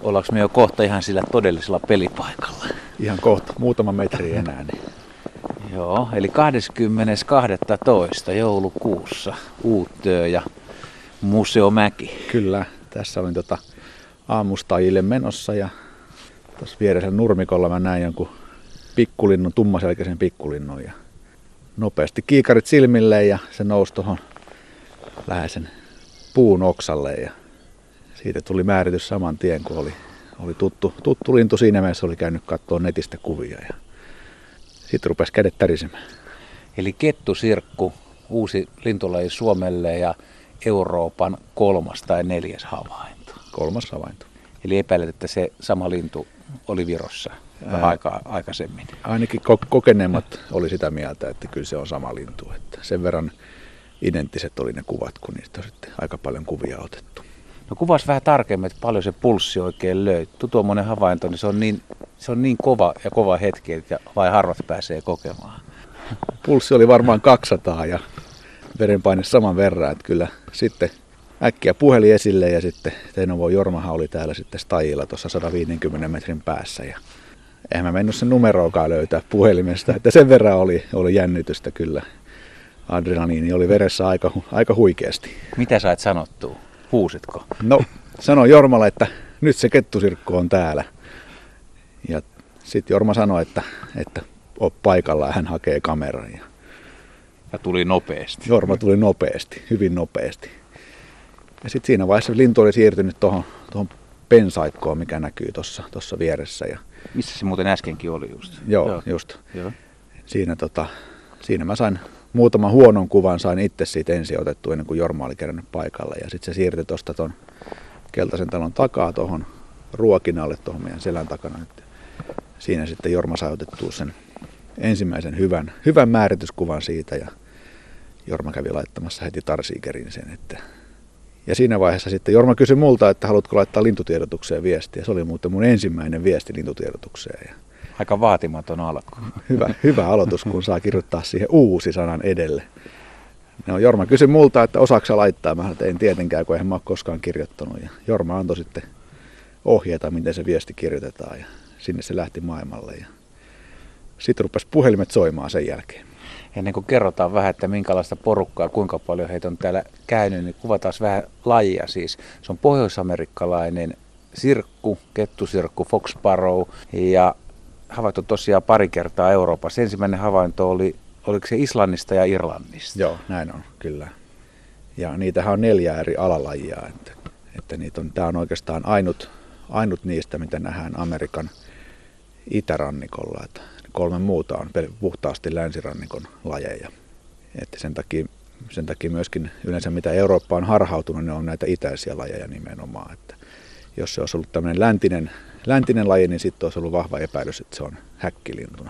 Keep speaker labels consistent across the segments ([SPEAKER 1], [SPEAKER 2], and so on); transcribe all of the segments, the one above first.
[SPEAKER 1] Ollaanko me jo kohta ihan sillä todellisella pelipaikalla?
[SPEAKER 2] Ihan kohta, muutama metri enää. Niin.
[SPEAKER 1] Joo, eli 20.12. joulukuussa Uuttöö ja Museomäki.
[SPEAKER 2] Kyllä, tässä olin aamustajille menossa ja tuossa vieressä nurmikolla mä näin jonkun pikkulinnun, tummaselkäisen pikkulinnun ja nopeasti kiikarit silmille ja se nousi tuohon läheisen puun oksalle ja siitä tuli määritys saman tien, kun oli tuttu lintu siinä mielessä, oli käynyt katsoa netistä kuvia ja sitten rupesi kädet tärisemään.
[SPEAKER 1] Eli kettusirkku, uusi lintulaji Suomelle ja Euroopan 3. tai 4. havainto.
[SPEAKER 2] 3. havainto.
[SPEAKER 1] Eli epäilet, että se sama lintu oli Virossa aikaisemmin.
[SPEAKER 2] Ainakin kokeneemmat oli sitä mieltä, että kyllä se on sama lintu. Että sen verran identtiset oli ne kuvat, kun niistä on sitten aika paljon kuvia otettu.
[SPEAKER 1] No kuvasi vähän tarkemmin, että paljon se pulssi oikein löi. Tuommoinen havainto, niin se on niin kova hetki, että vai harvat pääsee kokemaan.
[SPEAKER 2] Pulssi oli varmaan 200 ja verenpaine saman verran, että kyllä sitten äkkiä puhelin esille ja sitten Teinovon Jormahan oli täällä sitten stajilla tuossa 150 metrin päässä ja eihän mä mennyt sen numeroakaan löytää puhelimesta, että sen verran oli jännitystä kyllä. Adrenaliini oli veressä aika huikeasti.
[SPEAKER 1] Mitä sait sanottua? Huusitko?
[SPEAKER 2] No, sanoin Jormalle, että nyt se kettusirkku on täällä. Ja sitten Jorma sanoi, että ole paikalla ja hän hakee kameran.
[SPEAKER 1] Ja tuli nopeasti.
[SPEAKER 2] Jorma tuli nopeasti, hyvin nopeasti. Ja sitten siinä vaiheessa lintu oli siirtynyt tuohon pensaikkoon, mikä näkyy tuossa vieressä. Ja
[SPEAKER 1] missä se muuten äskenkin oli just?
[SPEAKER 2] Joo. Just. Joo. Siinä mä sain muutaman huonon kuvan, sain itse siitä ensin otettu ennen kuin Jorma oli kerännyt paikalle. Ja sitten se siirtyi tuosta tuon keltaisen talon takaa tuohon ruokinalle tuohon meidän selän takana. Siinä sitten Jorma sai otettua sen ensimmäisen hyvän määrityskuvan siitä ja Jorma kävi laittamassa heti tarsiikerin sen. Ja siinä vaiheessa sitten Jorma kysyi multa, että haluatko laittaa lintutiedotukseen viestiä. Se oli muuten mun ensimmäinen viesti lintutiedotukseen.
[SPEAKER 1] Aika vaatimaton alku.
[SPEAKER 2] Hyvä aloitus, kun saa kirjoittaa siihen uusi sanan edelle. No, Jorma kysyi multa, että osaako sä laittaa. Mä en tietenkään, kun eihän mä ole koskaan kirjoittanut. Ja Jorma antoi sitten ohjeita, miten se viesti kirjoitetaan. Ja sinne se lähti maailmalle. Ja sitten rupesi puhelimet soimaan sen jälkeen.
[SPEAKER 1] Ennen kuin kerrotaan vähän, että minkälaista porukkaa, kuinka paljon heitä on täällä käynyt, niin kuvataan vähän lajia. Siis se on pohjoisamerikkalainen sirkku, kettusirkku, fox sparrow ja havaittu tosiaan pari kertaa Euroopassa. Ensimmäinen havainto oliko se Islannista ja Irlannista?
[SPEAKER 2] Joo, näin on, kyllä. Ja niitähän on 4 eri alalajia. Että tämä on oikeastaan ainut niistä, mitä nähdään Amerikan itärannikolla. Että 3 muuta on puhtaasti länsirannikon lajeja. Että sen takia myöskin yleensä mitä Eurooppa on harhautunut, ne on näitä itäisiä lajeja nimenomaan. Että jos se olisi ollut tämmöinen läntinen laji, niin sitten olisi ollut vahva epäilys, että se on häkkilintuna.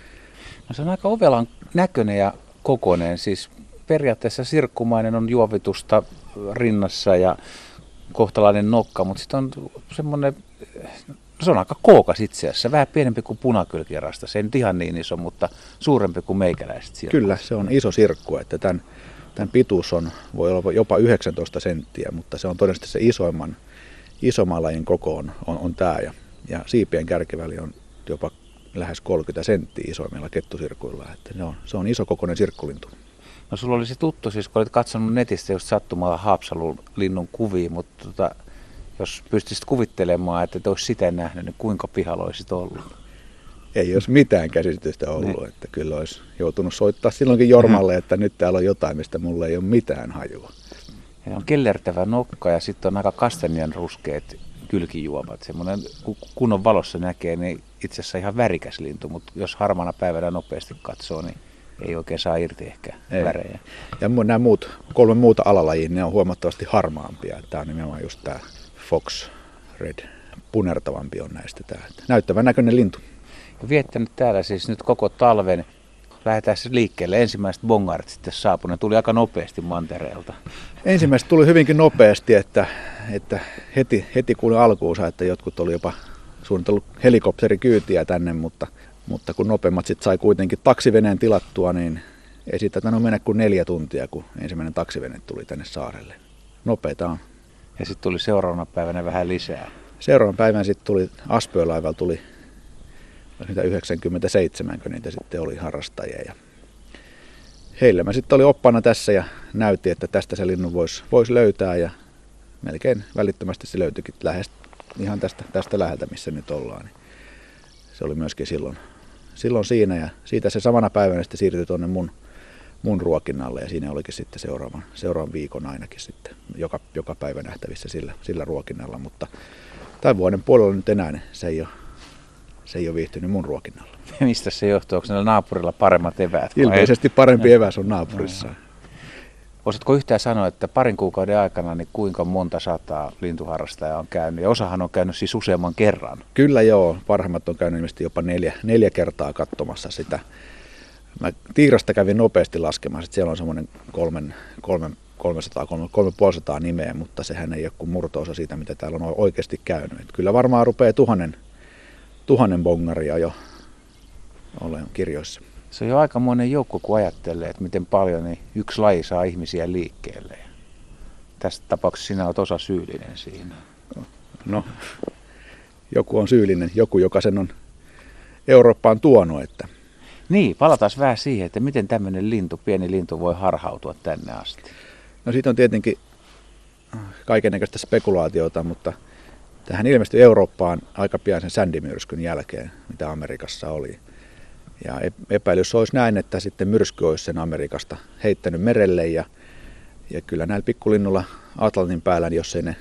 [SPEAKER 1] No se on aika ovelan näköinen ja kokoinen. Siis periaatteessa sirkkumainen on juovitusta rinnassa ja kohtalainen nokka, mutta sitten on semmoinen, se on aika kookas itse asiassa, vähän pienempi kuin punakylkirasta. Se ei nyt ihan niin iso, mutta suurempi kuin meikäläiset sirkku.
[SPEAKER 2] Kyllä, se on iso sirkku, että tämän pituus voi olla jopa 19 senttiä, mutta se on todennäköisesti se isomman lajin koko on tämä. Ja siipien kärkiväli on jopa lähes 30 senttiä isoimmilla kettusirkuilla. Että se on isokokoinen sirkkulintu.
[SPEAKER 1] No sulla oli se tuttu, siis kun olit katsonut netistä just sattumalla Haapsalun linnun kuvia, mutta jos pystyisit kuvittelemaan, että et olisi sitä nähnyt, niin kuinka pihalla olisit ollut?
[SPEAKER 2] Ei olisi mitään käsitystä ollut, että kyllä olisi joutunut soittaa silloinkin Jormalle, että nyt täällä on jotain, mistä mulla ei ole mitään hajua.
[SPEAKER 1] Ja on kellertävä nokka ja sitten on aika kastanjan ruskeat kylkijuomat. Semmoinen, kun kunnon valossa näkee, niin itse asiassa ihan värikäs lintu, mutta jos harmana päivänä nopeasti katsoo, niin ei oikein saa irti ehkä värejä. Ja
[SPEAKER 2] nämä 3 muuta alalajia, ne on huomattavasti harmaampia. Tämä on nimenomaan just tämä fox red, punertavampi on näistä tämä. Näyttävän näköinen lintu.
[SPEAKER 1] Viettänyt täällä siis nyt koko talven. Lähdetään liikkeelle. Ensimmäiset bongarit sitten saapuneet. Ne tuli aika nopeasti mantereelta.
[SPEAKER 2] Ensimmäiset tuli hyvinkin nopeasti, että heti kuuli alkuunsa, että jotkut oli jopa suunnitellut helikopterikyytiä tänne, mutta kun nopeammat sitten sai kuitenkin taksiveneen tilattua, niin ei siitä tainnut mennä kuin 4 tuntia, kun ensimmäinen taksivene tuli tänne saarelle. Nopeeta on.
[SPEAKER 1] Ja sitten tuli seuraavana päivänä vähän lisää.
[SPEAKER 2] seuraavan päivän sitten tuli Aspöö-laivalla tuli niitä 97, kun niitä sitten oli harrastajia. Ja heillä mä sitten oli oppana tässä ja näytti, että tästä se linnun voisi löytää ja melkein välittömästi se löytyikin ihan tästä läheltä, missä nyt ollaan. Niin se oli myöskin silloin siinä ja siitä se samana päivänä sitten siirtyi tuonne mun ruokinnalle ja siinä olikin sitten seuraavan viikon ainakin sitten joka päivä nähtävissä sillä ruokinnalla, mutta tämän vuoden puolella nyt enää se ei ole viihtynyt mun ruokinnalla.
[SPEAKER 1] Mistä se johtuu? Onko näillä naapurilla paremmat eväät?
[SPEAKER 2] Ilmeisesti parempi eväs on naapurissa.
[SPEAKER 1] Voisitko yhtään sanoa, että parin kuukauden aikana niin kuinka monta sataa lintuharrastajaa on käynyt? Ja osahan on käynyt siis useamman kerran.
[SPEAKER 2] Kyllä joo, parhaimmat on käynyt ilmeisesti jopa neljä kertaa katsomassa sitä. Mä Tiirasta kävin nopeasti laskemaan, että siellä on semmoinen 300-350 nimeä, mutta sehän ei ole kuin murto-osa siitä, mitä täällä on oikeasti käynyt. Että kyllä varmaan rupeaa 1000 bongaria jo olemaan kirjoissa.
[SPEAKER 1] Se on jo aikamoinen joukko, kun ajattelee, että miten paljon niin yksi laji saa ihmisiä liikkeelle. Ja tässä tapauksessa sinä olet osa syyllinen siinä.
[SPEAKER 2] No, joku on syyllinen, joku joka sen on Eurooppaan tuonut. Että.
[SPEAKER 1] Niin, palataan vähän siihen, että miten tämmöinen pieni lintu voi harhautua tänne asti.
[SPEAKER 2] No siitä on tietenkin kaikennäköistä spekulaatiota, mutta tähän ilmestyi Eurooppaan aika pian sen Sandy-myrskyn jälkeen, mitä Amerikassa oli. Ja epäilys olisi näin, että sitten myrsky olisi sen Amerikasta heittänyt merelle ja kyllä näillä pikkulinnulla Atlantin päällä, niin jos ei ne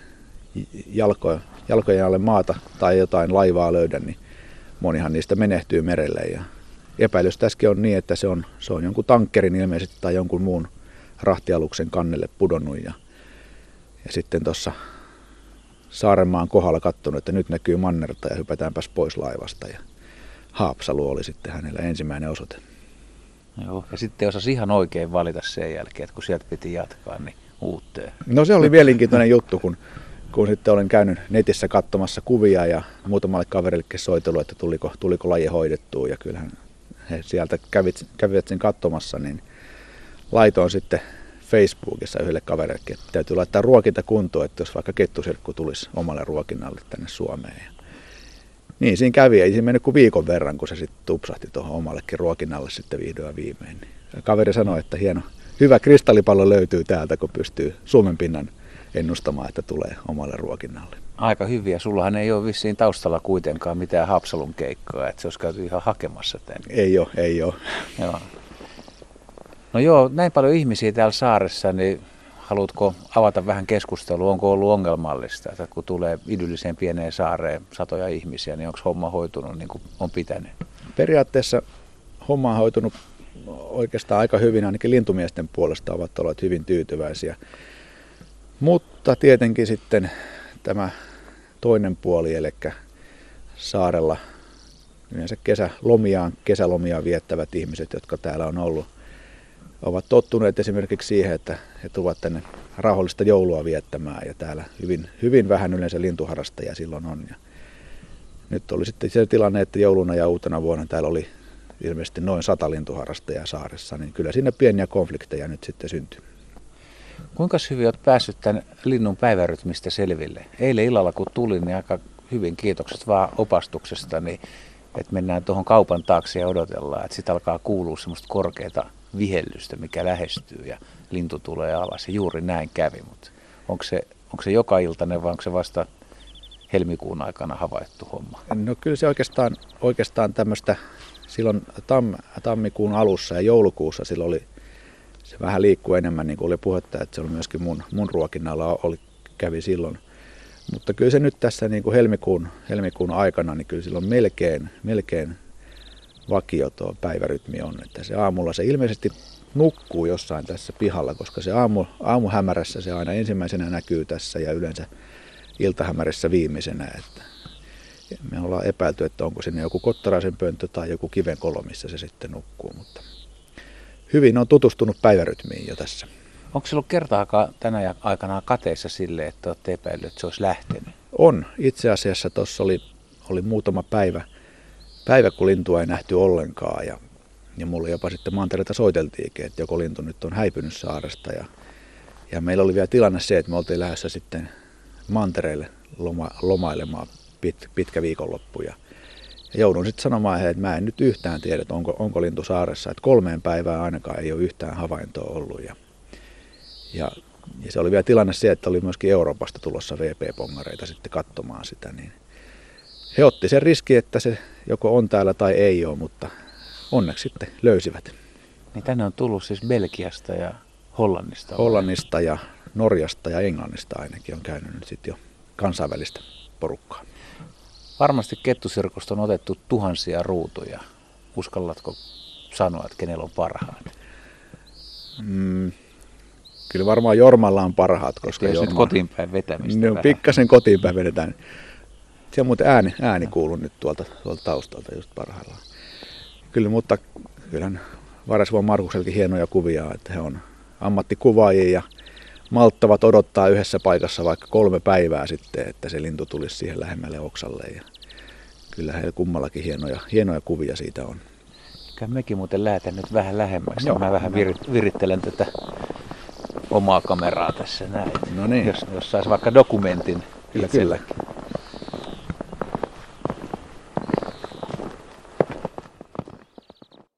[SPEAKER 2] jalkojen alle maata tai jotain laivaa löydä, niin monihan niistä menehtyy merelle. Ja epäilys tässäkin on niin, että se on jonkun tankkerin ilmeisesti tai jonkun muun rahtialuksen kannelle pudonnut ja sitten tuossa Saarenmaan kohdalla katsonut, että nyt näkyy mannerta ja hypätäänpäs pois laivasta. Ja Haapsalu oli sitten hänellä ensimmäinen osoite.
[SPEAKER 1] Joo, ja sitten osasi ihan oikein valita sen jälkeen, että kun sieltä piti jatkaa, niin Uutteen.
[SPEAKER 2] No se oli mielenkiintoinen juttu, kun sitten olen käynyt netissä katsomassa kuvia ja muutamalle kaverillekin soitellut, että tuliko laji hoidettua. Ja kyllähän he sieltä kävivät sen katsomassa, niin laitoin sitten Facebookissa yhdelle kaverillekin, että täytyy laittaa ruokinta kuntoon, että jos vaikka kettusirkku tulisi omalle ruokinnalle tänne Suomeen. Niin siinä kävi, ei siinä mennyt kuin viikon verran, kun se sitten tupsahti tuohon omallekin ruokinnalle sitten vihdoin viimein. Niin kaveri sanoi, että hyvä kristallipallo löytyy täältä, kun pystyy Suomen pinnan ennustamaan, että tulee omalle ruokinnalle.
[SPEAKER 1] Aika hyviä. Sullahan ei ole vissiin taustalla kuitenkaan mitään Haapsalun keikkoa, että se olisi käyty ihan hakemassa tänne.
[SPEAKER 2] Ei ole.
[SPEAKER 1] Joo. No joo, näin paljon ihmisiä täällä saaressa, niin haluatko avata vähän keskustelua? Onko ollut ongelmallista, että kun tulee idylliseen pieneen saareen satoja ihmisiä, niin onko homma hoitunut niin kuin on pitänyt?
[SPEAKER 2] Periaatteessa homma on hoitunut oikeastaan aika hyvin, ainakin lintumiesten puolesta ovat olleet hyvin tyytyväisiä. Mutta tietenkin sitten tämä toinen puoli, eli saarella yleensä kesälomiaan viettävät ihmiset, jotka täällä on ollut, ovat tottuneet esimerkiksi siihen, että he tulevat tänne rauhallista joulua viettämään ja täällä hyvin vähän yleensä lintuharrastajia silloin on. Ja nyt oli sitten se tilanne, että jouluna ja uutena vuonna täällä oli ilmeisesti noin 100 lintuharrastajaa saaressa, niin kyllä siinä pieniä konflikteja nyt sitten syntyy.
[SPEAKER 1] Kuinka hyvin olet päässyt tämän linnun päivärytmistä selville? Eilen illalla kun tulin, niin aika hyvin kiitokset vaan opastuksesta, niin että mennään tuohon kaupan taakse ja odotellaan, että sitten alkaa kuulua semmoista korkeata vihellystä, mikä lähestyy ja lintu tulee alas. Ja juuri näin kävi, mutta onko se joka iltainen vai onko se vasta helmikuun aikana havaittu homma?
[SPEAKER 2] No kyllä se oikeastaan tämmöistä silloin tammikuun alussa ja joulukuussa silloin oli, se vähän liikkuu enemmän, niin kuin oli puhetta, että se oli myöskin mun ruokinnalla kävi silloin. Mutta kyllä se nyt tässä niin kuin helmikuun aikana, niin kyllä silloin melkein vakio tuo päivärytmi on. Että se aamulla se ilmeisesti nukkuu jossain tässä pihalla, koska se aamuhämärässä se aina ensimmäisenä näkyy tässä ja yleensä iltahämärässä viimeisenä. Että me ollaan epäilty, että onko sinne joku kottaraisen pönttö tai joku kivenkolo, missä se sitten nukkuu. Mutta hyvin on tutustunut päivärytmiin jo tässä.
[SPEAKER 1] Onko se ollut kertaakaan tänä aikana kateissa sille, että olette epäillyt, että se olisi lähtenyt?
[SPEAKER 2] On. Itse asiassa tuossa oli muutama päivä, kun lintua ei nähty ollenkaan. Ja mulle jopa sitten mantereelta soiteltiinkin, että joko lintu nyt on häipynyt saaresta. Ja meillä oli vielä tilanne se, että me oltiin lähdössä sitten mantereelle lomailemaan pitkä viikonloppu. Ja joudun sitten sanomaan heille, että mä en nyt yhtään tiedä, että onko lintu saaressa. Että 3 päivää ainakaan ei ole yhtään havaintoa ollut. Ja se oli vielä tilanne se, että oli myöskin Euroopasta tulossa VP-pongareita sitten katsomaan sitä. Niin he otti sen riski, että se joko on täällä tai ei ole, mutta onneksi sitten löysivät.
[SPEAKER 1] Niin tänne on tullut siis Belgiasta ja Hollannista.
[SPEAKER 2] Hollannista ja Norjasta ja Englannista ainakin on käynyt nyt sitten jo kansainvälistä porukkaa.
[SPEAKER 1] Varmasti kettusirkusta on otettu tuhansia ruutuja. Uskallatko sanoa, että kenellä on parhaat?
[SPEAKER 2] Kyllä varmaan Jormalla on parhaat, koska
[SPEAKER 1] jos nyt kotiinpäin vetämistä
[SPEAKER 2] vähän. Pikkasen kotiinpäin vedetään. Se on muuten ääni kuuluu nyt tuolta taustalta just parhaillaan. Kyllä, mutta kyllähän Varesvuon Markuksellekin hienoja kuvia, että he on ammattikuvaajia ja malttavat odottaa yhdessä paikassa vaikka 3 päivää sitten, että se lintu tulisi siihen lähemmälle oksalle. Ja kyllä heillä kummallakin hienoja kuvia siitä on.
[SPEAKER 1] Mekin muuten lähetän nyt vähän lähemmäksi. Mä vähän virittelen tätä omaa kameraa tässä näin.
[SPEAKER 2] No niin.
[SPEAKER 1] Jos saisi vaikka dokumentin
[SPEAKER 2] kyllä.